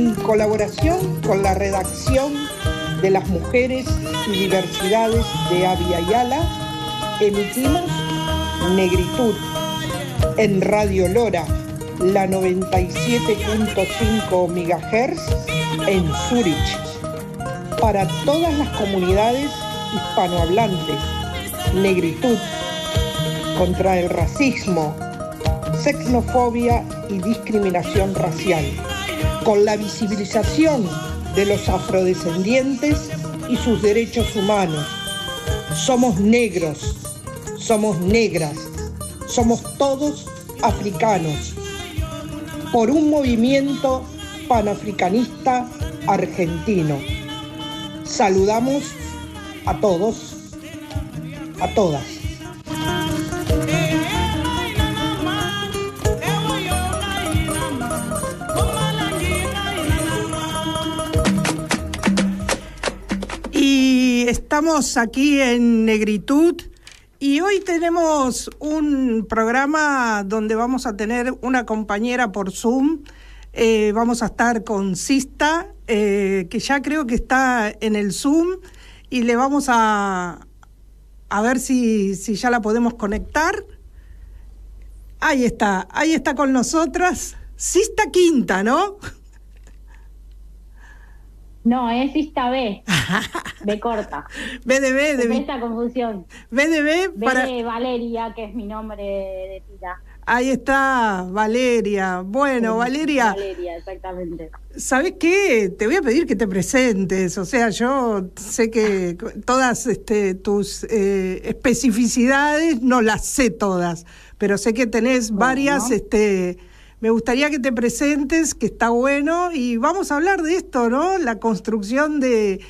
En colaboración con la redacción de las mujeres y diversidades de Abya Yala, emitimos Negritud en Radio Lora, la 97.5 MHz en Zúrich, para todas las comunidades hispanohablantes. Negritud contra el racismo, xenofobia y discriminación racial, con la visibilización de los afrodescendientes y sus derechos humanos. Somos negros, somos negras, somos todos africanos, por un movimiento panafricanista argentino. Saludamos a todos, a todas. Y estamos aquí en Negritud y hoy tenemos un programa donde vamos a tener una compañera por Zoom. Vamos a estar con Sista, que ya creo que está en el Zoom, y le vamos a ver si ya la podemos conectar. Ahí está con nosotras Sista Quinta, ¿no? No, es Sista B. B corta. B de B. De esta confusión. B de B para... B de Valeria, que es mi nombre de pila. Ahí está, Valeria. Bueno, sí, Valeria. Valeria, exactamente. ¿Sabés qué? Te voy a pedir que te presentes. O sea, yo sé que todas tus especificidades no las sé todas, pero sé que tenés varias... Me gustaría que te presentes, que está bueno, y vamos a hablar de esto, ¿no? La construcción de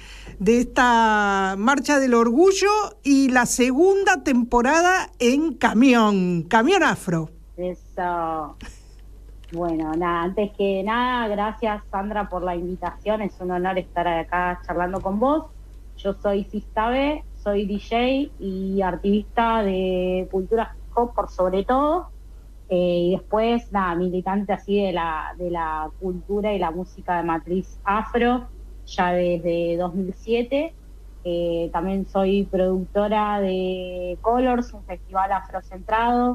esta Marcha del Orgullo y la segunda temporada en Camión Afro. Eso. Bueno, nada, antes que nada, gracias Sandra por la invitación, es un honor estar acá charlando con vos. Yo soy Sista B, soy DJ y activista de cultura hip hop por sobre todo. Y después, nada, militante así de la cultura y la música de matriz afro, ya desde 2007. También soy productora de Colors, un festival afrocentrado,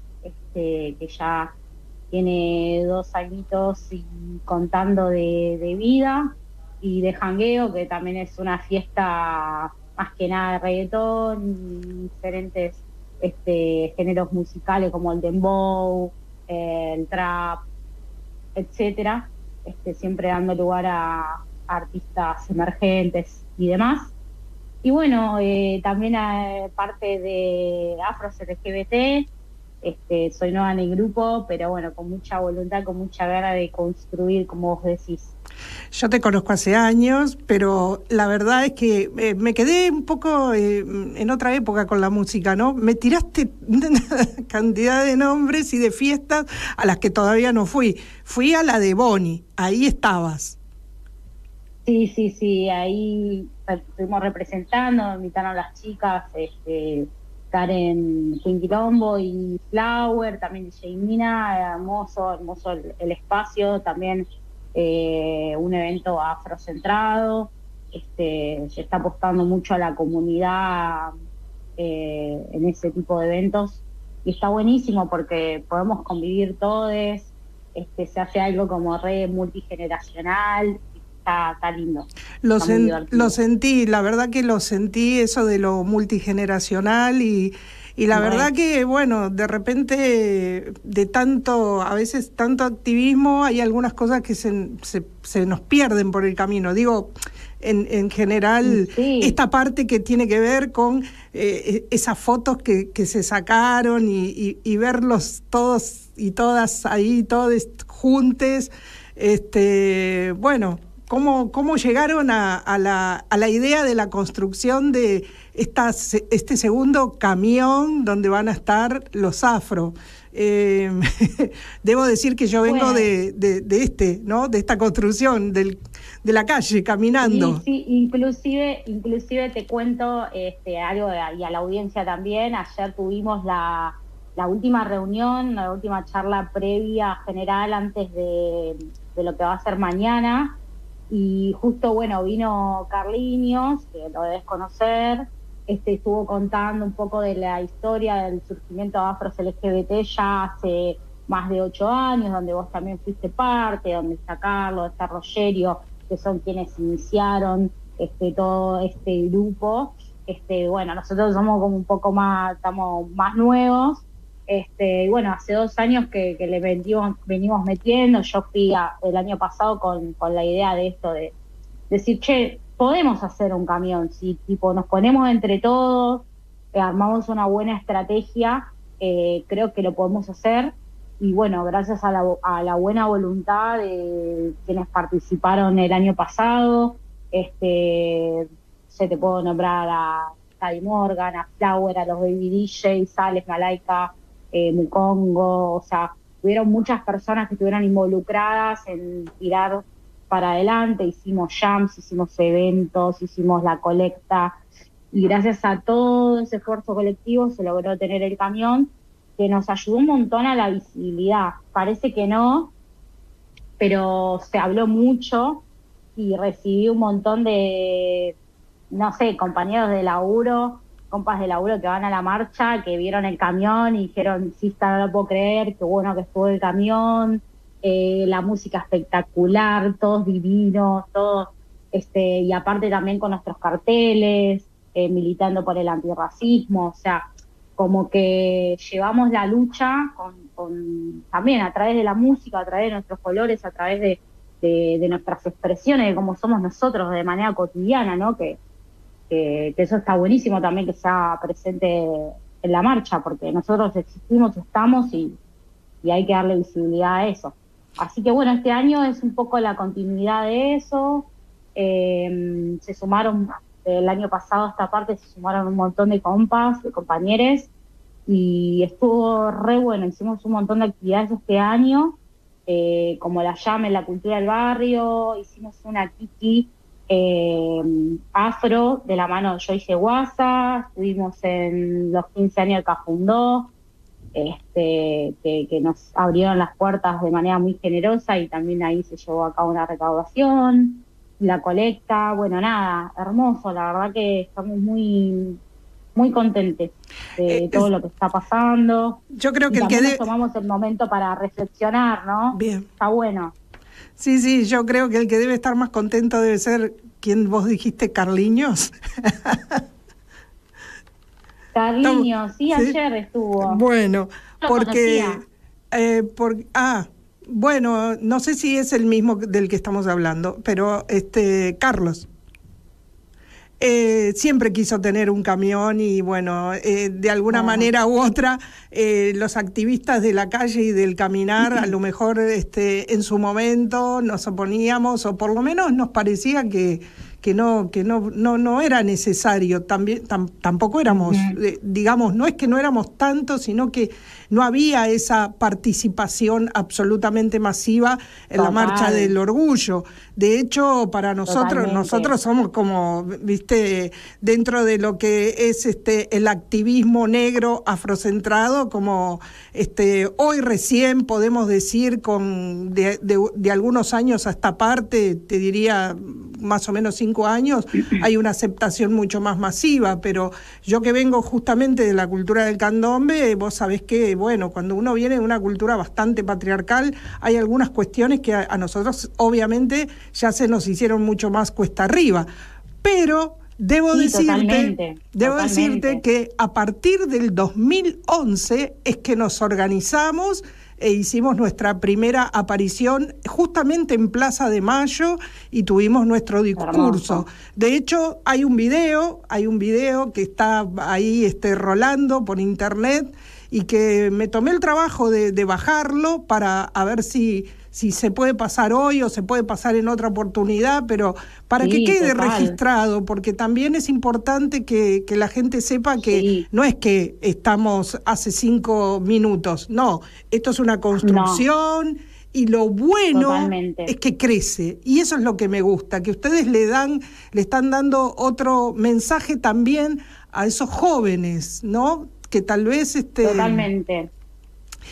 que ya tiene 2 añitos y contando de vida, y de jangueo, que también es una fiesta más que nada de reggaetón y diferentes géneros musicales como el dembow, el trap, etcétera, siempre dando lugar a artistas emergentes y demás. Y bueno, también parte de Afros LGBT, soy nueva en el grupo, pero bueno, con mucha voluntad, con mucha gana de construir, como vos decís. Yo te conozco hace años, pero la verdad es que me quedé un poco en otra época con la música, ¿no? Me tiraste una cantidad de nombres y de fiestas a las que todavía no fui. Fui a la de Bonnie, ahí estabas. Sí, ahí estuvimos representando, me invitaron las chicas, Karen Quinquilombo y Flower, también DJ Mina, hermoso el espacio, también un evento afrocentrado, se está apostando mucho a la comunidad en ese tipo de eventos, y está buenísimo porque podemos convivir todos, se hace algo como re multigeneracional. Está lindo. Lo sentí, la verdad que lo sentí, eso de lo multigeneracional, y la verdad que, bueno, de repente a veces tanto activismo, hay algunas cosas que se nos pierden por el camino. Digo, en general, esta parte que tiene que ver con esas fotos que se sacaron y verlos todos y todas ahí, todos juntos, bueno... ¿Cómo llegaron a la idea de la construcción de este segundo camión donde van a estar los afro? Debo decir que yo vengo de esta construcción de la calle, caminando. Sí, inclusive te cuento algo, y a la audiencia también. Ayer tuvimos la última reunión, la última charla previa general antes de lo que va a ser mañana. Y justo, bueno, vino Carliños, que lo debes conocer, estuvo contando un poco de la historia del surgimiento de Afros LGBT ya hace más de 8 años, donde vos también fuiste parte, donde está Carlos, está Rogerio, que son quienes iniciaron todo este grupo. Bueno, nosotros somos como un poco más, estamos más nuevos. Y bueno, hace 2 años que le venimos metiendo. Yo fui el año pasado con la idea de esto, de decir, che, podemos hacer un camión, si tipo nos ponemos entre todos, armamos una buena estrategia, creo que lo podemos hacer. Y bueno, gracias a la buena voluntad de quienes participaron el año pasado, te puedo nombrar a Taddy Morgan, a Flower, a los Baby DJs, Alex, Malaika, Mukongo, o sea, hubieron muchas personas que estuvieron involucradas en tirar para adelante. Hicimos jams, hicimos eventos, hicimos la colecta, y gracias a todo ese esfuerzo colectivo se logró tener el camión, que nos ayudó un montón a la visibilidad. Parece que no, pero se habló mucho y recibí un montón de, no sé, compañeros de laburo, compas de laburo que van a la marcha, que vieron el camión y dijeron, sí, no lo puedo creer, qué bueno que estuvo el camión, la música espectacular, todos divinos, todos, y aparte también con nuestros carteles, militando por el antirracismo, o sea, como que llevamos la lucha también a través de la música, a través de nuestros colores, a través de nuestras expresiones, de cómo somos nosotros de manera cotidiana, ¿no? Que eso está buenísimo también que sea presente en la marcha, porque nosotros existimos, estamos y hay que darle visibilidad a eso. Así que bueno, este año es un poco la continuidad de eso. Se sumaron, el año pasado a esta parte se sumaron un montón de compas, de compañeros, y estuvo re bueno. Hicimos un montón de actividades este año, como la llama en la cultura del barrio, hicimos una kiki afro de la mano de Joyce Guasa, estuvimos en los 15 años de Cafundó, que nos abrieron las puertas de manera muy generosa, y también ahí se llevó a cabo una recaudación, la colecta. Bueno, nada, hermoso, la verdad que estamos muy muy contentes de todo lo que está pasando. Yo creo que nos tomamos el momento para reflexionar, ¿no? Bien. Está bueno. Sí, yo creo que el que debe estar más contento debe ser quien vos dijiste, Carliños. Carliños, sí, ayer estuvo. Bueno, porque... bueno, no sé si es el mismo del que estamos hablando, pero Carlos siempre quiso tener un camión y bueno, de alguna manera u otra, los activistas de la calle y del caminar, a lo mejor en su momento nos oponíamos, o por lo menos nos parecía que no era necesario. Tampoco éramos, digamos, no es que no éramos tantos, sino que no había esa participación absolutamente masiva en la Marcha del Orgullo. De hecho, para nosotros somos como, viste, dentro de lo que es el activismo negro afrocentrado, como hoy recién podemos decir de algunos años a esta parte, te diría más o menos 5 años, hay una aceptación mucho más masiva, pero yo que vengo justamente de la cultura del candombe, vos sabés que, bueno, cuando uno viene de una cultura bastante patriarcal, hay algunas cuestiones que a nosotros obviamente ya se nos hicieron mucho más cuesta arriba, pero debo decirte que a partir del 2011 es que nos organizamos e hicimos nuestra primera aparición justamente en Plaza de Mayo y tuvimos nuestro discurso. Hermoso. De hecho, hay un video que está ahí rolando por internet y que me tomé el trabajo de bajarlo para a ver si se puede pasar hoy o se puede pasar en otra oportunidad, pero para que quede registrado, porque también es importante que la gente sepa que no es que estamos hace 5 minutos, no, esto es una construcción y lo bueno es que crece, y eso es lo que me gusta, que ustedes le están dando otro mensaje también a esos jóvenes, ¿no? Que tal vez... Totalmente.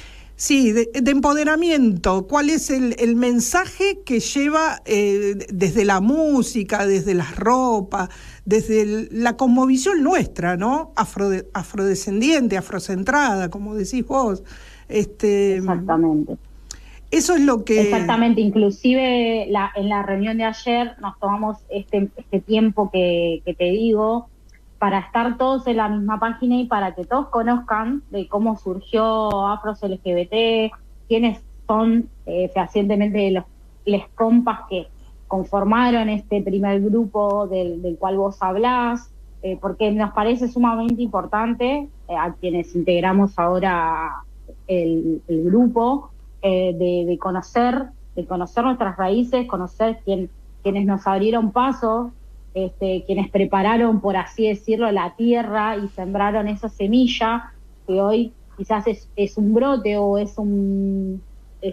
Sí, de empoderamiento. ¿Cuál es el mensaje que lleva desde la música, desde las ropas, desde la cosmovisión nuestra, ¿no? Afrodescendiente, afrocentrada, como decís vos. Exactamente. Eso es lo que... Exactamente, inclusive en la reunión de ayer nos tomamos este tiempo que te digo para estar todos en la misma página y para que todos conozcan de cómo surgió Afros LGBT, quiénes son fehacientemente los compas que conformaron este primer grupo del cual vos hablás, porque nos parece sumamente importante a quienes integramos ahora el grupo, de conocer nuestras raíces, conocer quienes nos abrieron paso, quienes prepararon, por así decirlo, la tierra y sembraron esa semilla que hoy quizás es un brote o es un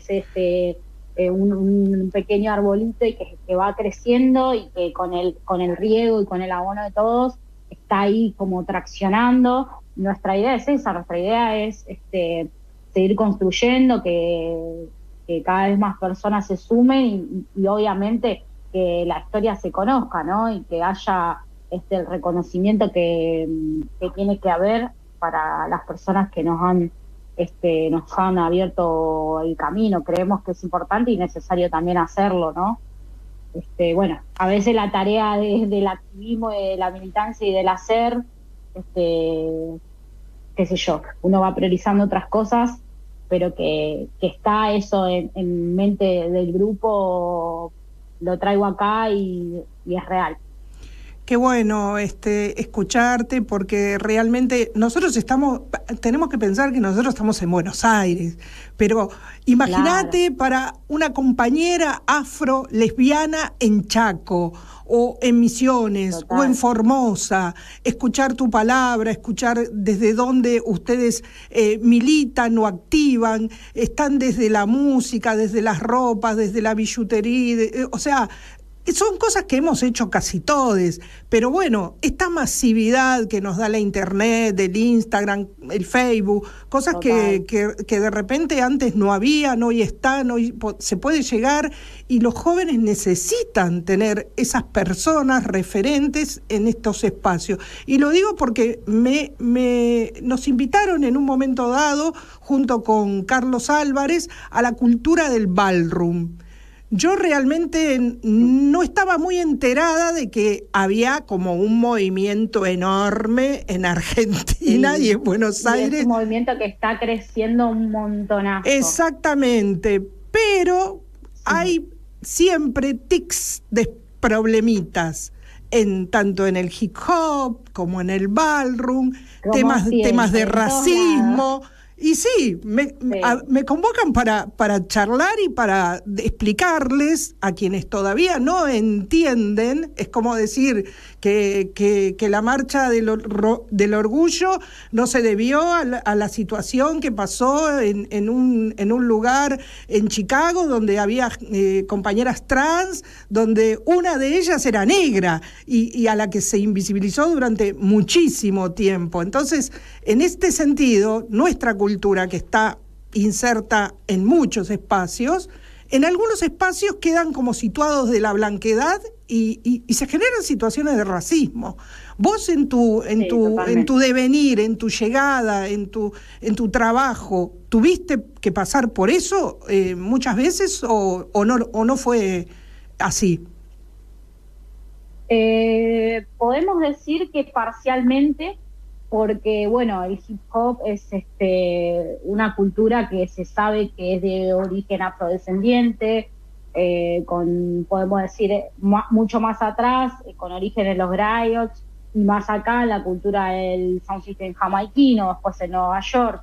pequeño arbolito y que va creciendo y que con el riego y con el abono de todos está ahí como traccionando. Nuestra idea es esa, nuestra idea es seguir construyendo, que cada vez más personas se sumen y obviamente que la historia se conozca, ¿no? Y que haya el reconocimiento que tiene que haber para las personas que nos han abierto el camino. Creemos que es importante y necesario también hacerlo, ¿no? Bueno, a veces la tarea del activismo, de la militancia y del hacer, qué sé yo, uno va priorizando otras cosas, pero que está eso en mente del grupo, lo traigo acá y es real. Qué bueno escucharte, porque realmente nosotros tenemos que pensar que nosotros estamos en Buenos Aires, pero imagínate, claro, para una compañera afro lesbiana en Chaco o en Misiones, total, o en Formosa, escuchar tu palabra, escuchar desde dónde ustedes militan o activan, están desde la música, desde las ropas, desde la billutería, o sea, son cosas que hemos hecho casi todos, pero bueno, esta masividad que nos da la internet, el Instagram, el Facebook, cosas que de repente antes no habían, hoy están, hoy se puede llegar, y los jóvenes necesitan tener esas personas referentes en estos espacios. Y lo digo porque nos invitaron en un momento dado, junto con Carlos Álvarez, a la cultura del ballroom. Yo realmente no estaba muy enterada de que había como un movimiento enorme en Argentina, sí, y en Buenos Aires. Es un movimiento que está creciendo un montonazo. Exactamente, pero sí, hay siempre tics de problemitas, tanto en el hip hop como en el ballroom, temas de racismo. Y sí, me convocan para charlar y para explicarles a quienes todavía no entienden. Es como decir que la marcha del orgullo no se debió a la situación que pasó en un lugar en Chicago donde había compañeras trans, donde una de ellas era negra y a la que se invisibilizó durante muchísimo tiempo. Entonces, en este sentido, nuestra cultura, que está inserta en muchos espacios, en algunos espacios quedan como situados de la blanquedad y se generan situaciones de racismo. Vos en tu devenir, en tu llegada, en tu trabajo, ¿tuviste que pasar por eso muchas veces o no fue así? Podemos decir que parcialmente, porque bueno, el hip hop es una cultura que se sabe que es de origen afrodescendiente, podemos decir mucho más atrás, con origen en los griots, y más acá la cultura del sound system jamaiquino, después en Nueva York,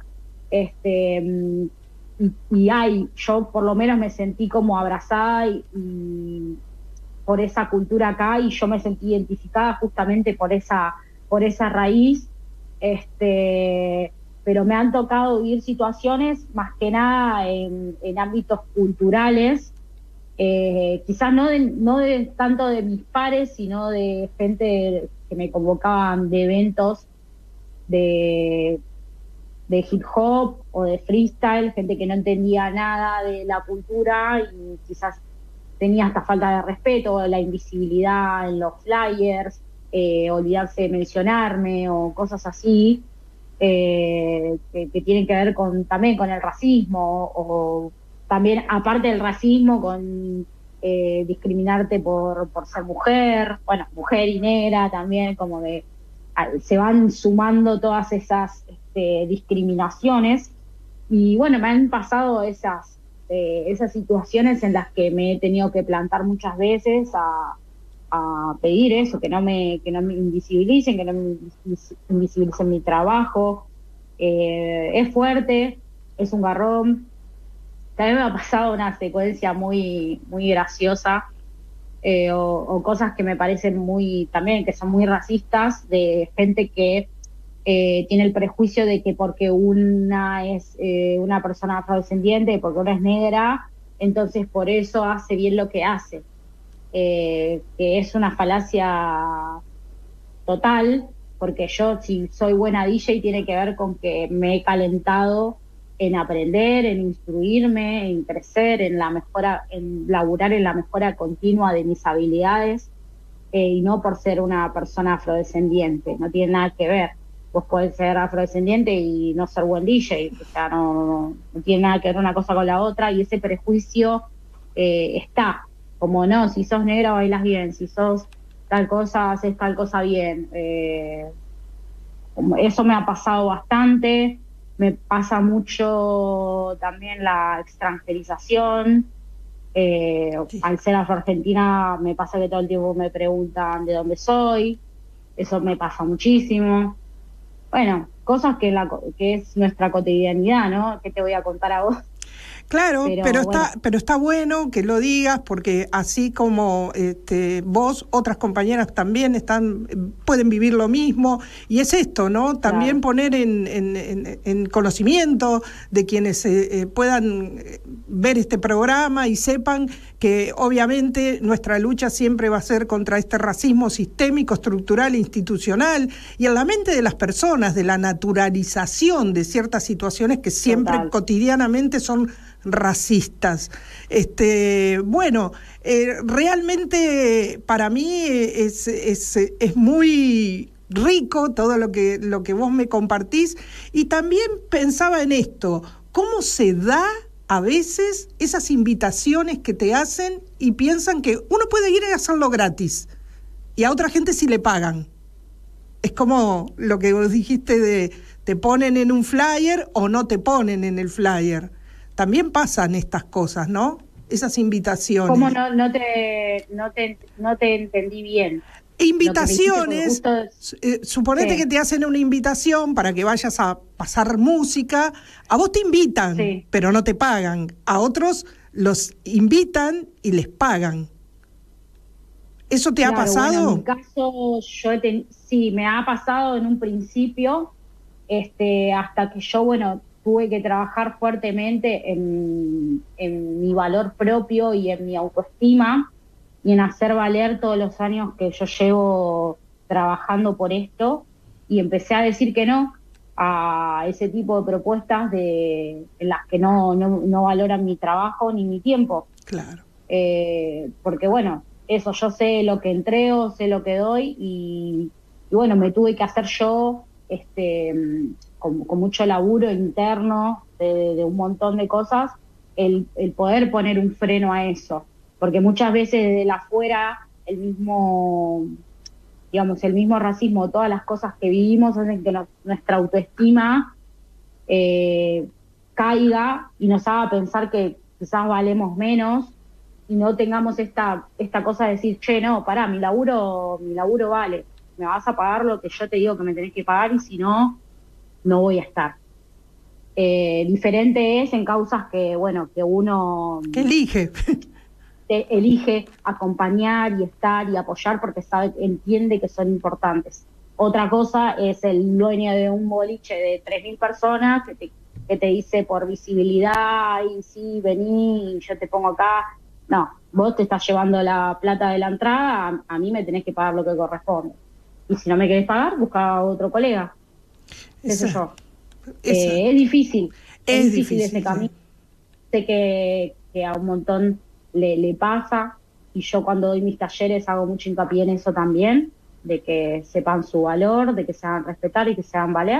yo por lo menos me sentí como abrazada y por esa cultura acá, y yo me sentí identificada justamente por esa raíz. Pero me han tocado vivir situaciones más que nada en ámbitos culturales, quizás no tanto de mis pares, sino de gente que me convocaban de eventos de de hip hop o de freestyle, gente que no entendía nada de la cultura y quizás tenía esta falta de respeto, la invisibilidad en los flyers, olvidarse de mencionarme o cosas así, que tienen que ver también con el racismo, o también aparte del racismo con discriminarte por ser mujer, bueno, mujer y negra también, como de se van sumando todas esas discriminaciones. Y bueno, me han pasado esas situaciones en las que me he tenido que plantar muchas veces a pedir eso, que no me invisibilicen, que no me invisibilicen mi trabajo. Es fuerte, es un garrón. También me ha pasado una secuencia muy, muy graciosa, o cosas que me parecen también que son muy racistas, de gente que tiene el prejuicio de que porque una es una persona afrodescendiente, porque una es negra, entonces por eso hace bien lo que hace. Que es una falacia total, porque yo, si soy buena DJ, tiene que ver con que me he calentado en aprender, en instruirme, en crecer, en laburar en la mejora continua de mis habilidades, y no por ser una persona afrodescendiente. No tiene nada que ver. Vos podés ser afrodescendiente y no ser buen DJ, o sea, no tiene nada que ver una cosa con la otra, y ese prejuicio está. Como no, si sos negra bailas bien, si sos tal cosa, haces tal cosa bien. Eso me ha pasado bastante. Me pasa mucho también la extranjerización. Sí. Al ser afro-argentina me pasa que todo el tiempo me preguntan de dónde soy. Eso me pasa muchísimo. Bueno, cosas que es nuestra cotidianidad, ¿no? ¿Qué te voy a contar a vos? Claro, pero está bueno que lo digas, porque así como vos, otras compañeras también pueden vivir lo mismo, y es esto, ¿no? También poner en conocimiento de quienes puedan ver este programa y sepan que obviamente nuestra lucha siempre va a ser contra este racismo sistémico, estructural e institucional, y en la mente de las personas, de la naturalización de ciertas situaciones que siempre cotidianamente son racistas. Realmente para mí es muy rico todo lo que vos me compartís, y también pensaba en esto, cómo se da a veces esas invitaciones que te hacen y piensan que uno puede ir a hacerlo gratis y a otra gente sí le pagan. Es como lo que vos dijiste de te ponen en un flyer o no te ponen en el flyer. También pasan estas cosas, ¿no? Esas invitaciones. ¿Cómo no te entendí bien? Invitaciones, suponete que te hacen una invitación para que vayas a pasar música. A vos te invitan, pero no te pagan. A otros los invitan y les pagan. ¿Eso te ha pasado? Bueno, en mi caso, sí, me ha pasado en un principio, hasta que yo, tuve que trabajar fuertemente en mi valor propio y en mi autoestima, y en hacer valer todos los años que yo llevo trabajando por esto, y empecé a decir que no a ese tipo de propuestas en las que no valoran mi trabajo ni mi tiempo. Claro. Porque eso, yo sé lo que entrego, sé lo que doy, y me tuve que hacer yo con mucho laburo interno de un montón de cosas, el poder poner un freno a eso, porque muchas veces desde afuera el mismo racismo, todas las cosas que vivimos hacen que nuestra autoestima caiga y nos haga pensar que quizás valemos menos, y no tengamos esta cosa de decir, che, no, pará, mi laburo vale, me vas a pagar lo que yo te digo que me tenés que pagar, y si no, no voy a estar. Diferente es en causas que uno elige acompañar y estar y apoyar porque entiende que son importantes. Otra cosa es el dueño de un boliche de 3.000 personas que te dice por visibilidad, y sí, vení, yo te pongo acá. No, vos te estás llevando la plata de la entrada, a mí me tenés que pagar lo que corresponde. Y si no me querés pagar, busca a otro colega. Es difícil. Es difícil ese difícil, camino. Sé que a un montón le pasa, y yo cuando doy mis talleres hago mucho hincapié en eso también, de que sepan su valor, de que se hagan respetar y que se hagan valer.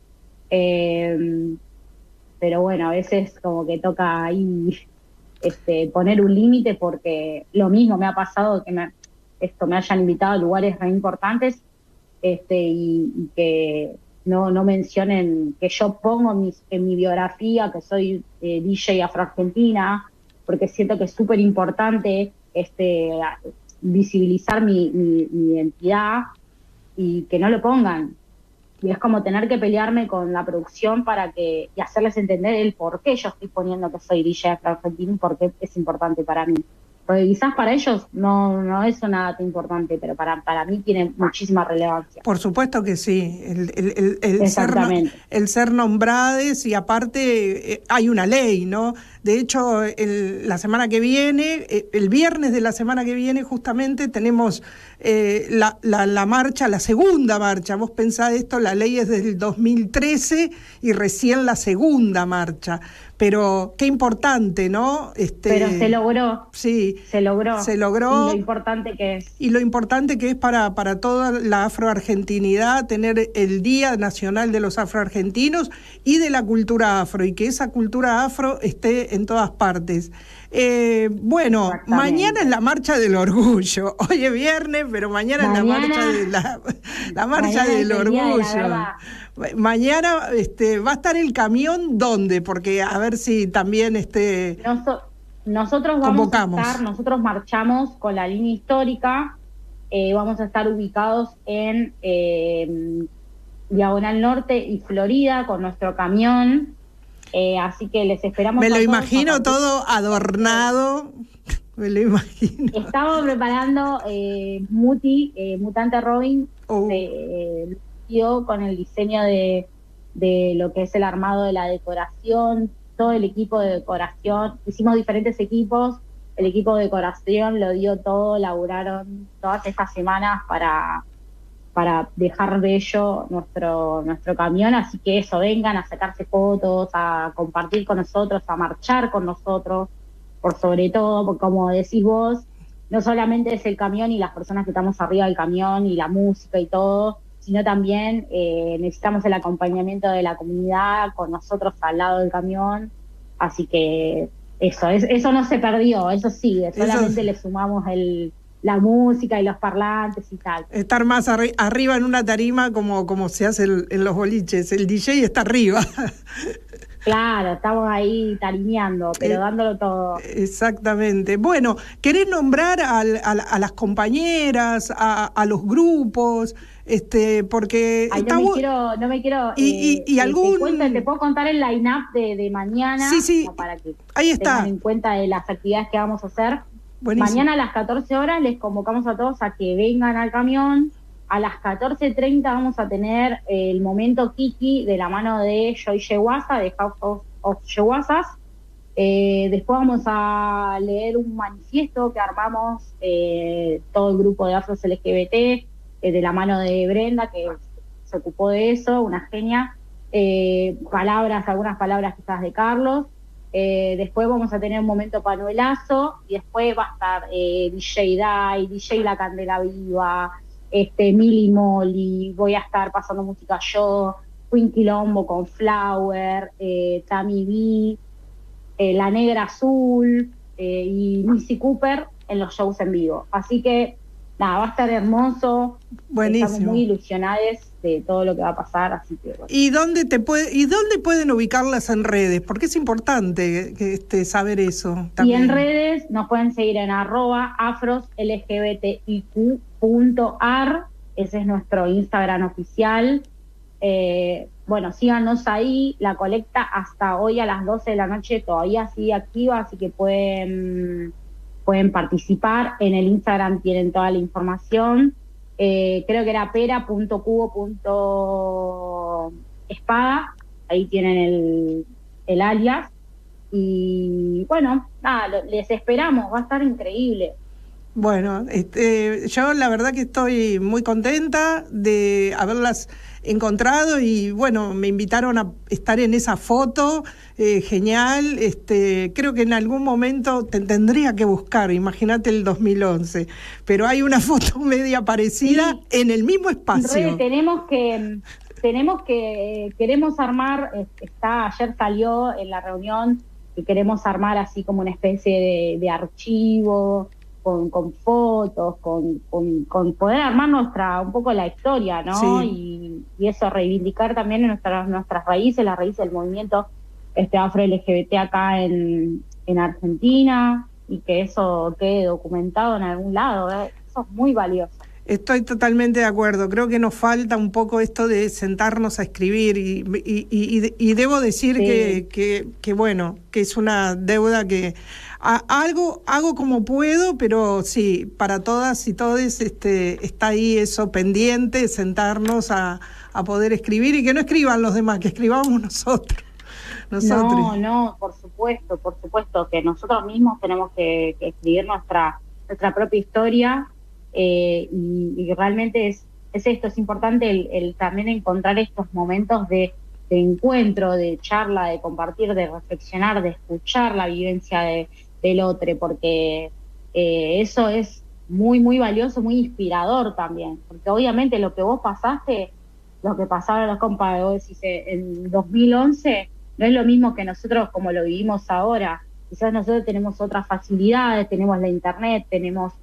Pero bueno, a veces como que toca ahí poner un límite, porque lo mismo me ha pasado que me hayan invitado a lugares re importantes, y que no mencionen que yo pongo en mi biografía que soy DJ afroargentina, porque siento que es súper importante visibilizar mi identidad, y que no lo pongan. Y es como tener que pelearme con la producción y hacerles entender el por qué yo estoy poniendo que soy DJ afroargentino y por qué es importante para mí. Porque quizás para ellos no es una data importante, pero para mí tiene muchísima relevancia. Por supuesto que sí, Exactamente. el ser nombrades, y aparte hay una ley, ¿no? De hecho, la semana que viene, el viernes de la semana que viene justamente tenemos la marcha, la segunda marcha. Vos pensás esto, la ley es del 2013 y recién la segunda marcha. Pero qué importante, ¿no? Pero se logró. Sí. Se logró. Se logró. Y lo importante que es. Y lo importante que es para toda la afroargentinidad tener el Día Nacional de los Afroargentinos y de la cultura afro, y que esa cultura afro esté en todas partes. Bueno, mañana es la Marcha del Orgullo. Hoy es viernes, pero mañana es la Marcha del Orgullo. Mañana va a estar el camión, ¿dónde? Porque a ver si también nosotros convocamos. Nosotros marchamos con la línea histórica, vamos a estar ubicados en Diagonal Norte y Florida con nuestro camión, así que les esperamos. Me lo imagino todo adornado, me lo imagino. Estamos preparando Mutante Robin, con el diseño de lo que es el armado de la decoración, todo el equipo de decoración. Hicimos diferentes equipos, el equipo de decoración lo dio todo, laburaron todas estas semanas para dejar bello nuestro camión, así que eso, vengan a sacarse fotos, a compartir con nosotros, a marchar con nosotros, por sobre todo, porque como decís vos, no solamente es el camión y las personas que estamos arriba del camión y la música y todo, sino también necesitamos el acompañamiento de la comunidad con nosotros al lado del camión, así que eso no se perdió, eso sigue, solamente le sumamos la música y los parlantes y tal. Estar más arriba en una tarima como se hace en los boliches, el DJ está arriba. Claro, estamos ahí tarimeando, pero dándolo todo. Exactamente. Bueno, ¿querés nombrar a las compañeras, a los grupos? Porque Ay, no me quiero y algún te puedo contar el line-up de mañana, sí, para que ahí está, tengan en cuenta de las actividades que vamos a hacer. Buenísimo. Mañana a las 14 horas les convocamos a todos a que vengan al camión. A las 14:30 vamos a tener el momento Kiki de la mano de Joy Yewasa, de House of Yewasas. Después vamos a leer un manifiesto que armamos todo el grupo de afros LGBT, de la mano de Brenda, que se ocupó de eso, una genia. Algunas palabras quizás de Carlos. Después vamos a tener un momento panuelazo, y después va a estar DJ Dai, DJ La Candela Viva, Mili Molly, voy a estar pasando música yo, Queen Quilombo con Flower, Tammy B, La Negra Azul y Missy Cooper en los shows en vivo. Así que nada, va a estar hermoso. Buenísimo. Estamos muy ilusionados de todo lo que va a pasar, así que bueno. ¿Y dónde pueden ubicarlas en redes? Porque es importante saber eso también. Y en redes nos pueden seguir en @afroslgbtiq.ar, ese es nuestro Instagram oficial. Bueno, síganos ahí, la colecta hasta hoy a las 12 de la noche todavía sigue activa, así que pueden participar. En el Instagram tienen toda la información. Creo que era pera.cubo.espada, ahí tienen el alias. Y bueno, nada, les esperamos, va a estar increíble. Bueno, yo la verdad que estoy muy contenta de haberlas encontrado y bueno, me invitaron a estar en esa foto, genial, creo que en algún momento te tendría que buscar, imagínate el 2011, pero hay una foto media parecida en el mismo espacio. Queremos armar, ayer salió en la reunión que queremos armar así como una especie de archivo, con fotos, con poder armar un poco la historia, ¿no? Sí. Y eso, reivindicar también nuestras raíces, las raíces del movimiento afro-LGBT acá en Argentina, y que eso quede documentado en algún lado, ¿eh? Eso es muy valioso. Estoy totalmente de acuerdo. Creo que nos falta un poco esto de sentarnos a escribir y debo decir que bueno, que es una deuda que hago como puedo, pero sí, para todas y todes está ahí eso pendiente, sentarnos a poder escribir y que no escriban los demás, que escribamos nosotros. No, por supuesto, que nosotros mismos tenemos que escribir nuestra propia historia. Y realmente es esto, es importante el también encontrar estos momentos de encuentro, de charla, de compartir, de reflexionar, de escuchar la vivencia del otro, porque eso es muy, muy valioso, muy inspirador también, porque obviamente lo que vos pasaste, lo que pasaron los compas, vos decís, en 2011, no es lo mismo que nosotros como lo vivimos ahora. Quizás nosotros tenemos otras facilidades, tenemos la internet, tenemos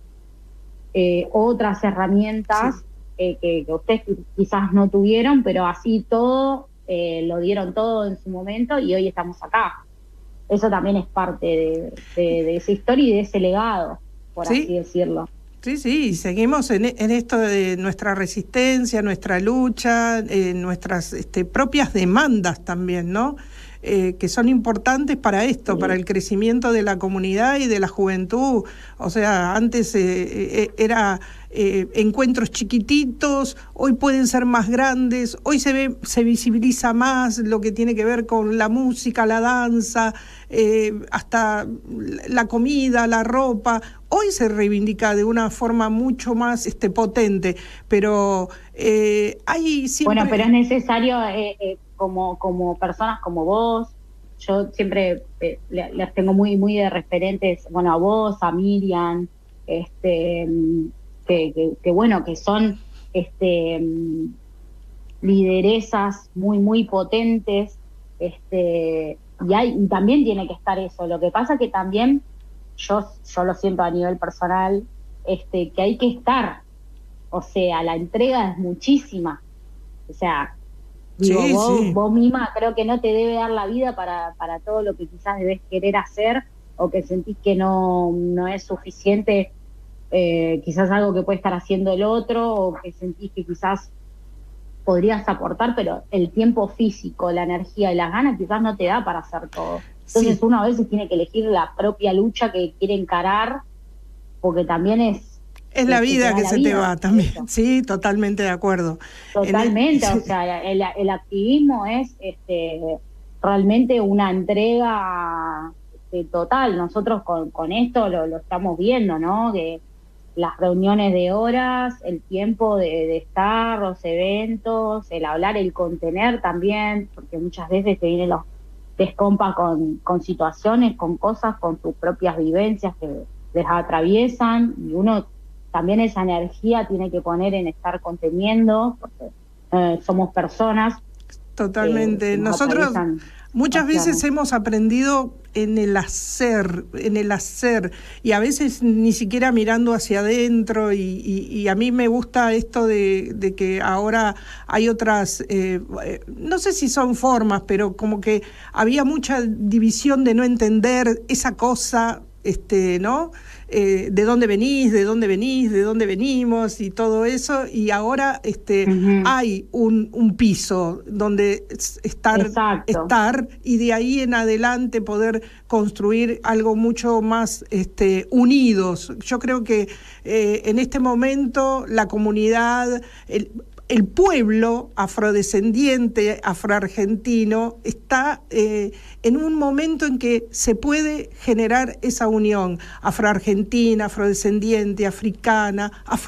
otras herramientas que ustedes quizás no tuvieron, pero así todo lo dieron todo en su momento y hoy estamos acá. Eso también es parte de esa historia y de ese legado, por así decirlo. Sí, seguimos en esto de nuestra resistencia, nuestra lucha, nuestras propias demandas también, ¿no? Que son importantes para esto, para el crecimiento de la comunidad y de la juventud. O sea, antes era encuentros chiquititos, hoy pueden ser más grandes, hoy se visibiliza más lo que tiene que ver con la música, la danza, hasta la comida, la ropa. Hoy se reivindica de una forma mucho más potente, pero hay siempre... Bueno, pero es necesario... como personas como vos, yo siempre las tengo muy muy de referentes, bueno, a vos, a Miriam, que bueno, que son lideresas muy muy potentes, y también tiene que estar eso. Lo que pasa que también yo lo siento a nivel personal, que hay que estar, o sea, la entrega es muchísima, o sea, vos misma creo que no te debe dar la vida para todo lo que quizás debes querer hacer, o que sentís que no es suficiente, quizás algo que puede estar haciendo el otro, o que sentís que quizás podrías aportar, pero el tiempo físico, la energía y las ganas quizás no te da para hacer todo. Entonces uno a veces tiene que elegir la propia lucha que quiere encarar, porque también es la vida que se te va también. Eso. Sí, totalmente de acuerdo. Totalmente, o sea, el activismo es realmente una entrega total. Nosotros con esto lo estamos viendo, ¿no? Que las reuniones de horas, el tiempo de estar, los eventos, el hablar, el contener también, porque muchas veces te vienen los descompas con situaciones, con cosas, con sus propias vivencias que les atraviesan, y uno también esa energía tiene que poner en estar conteniendo, porque somos personas. Totalmente. Nosotros muchas veces hemos aprendido en el hacer, y a veces ni siquiera mirando hacia adentro, y a mí me gusta esto de que ahora hay otras, no sé si son formas, pero como que había mucha división de no entender esa cosa, ¿no? De dónde venís, de dónde venimos y todo eso, y ahora hay un piso donde estar y de ahí en adelante poder construir algo mucho más unidos. Yo creo que en este momento la comunidad, el pueblo afrodescendiente, afroargentino, está en un momento en que se puede generar esa unión afroargentina, afrodescendiente, africana,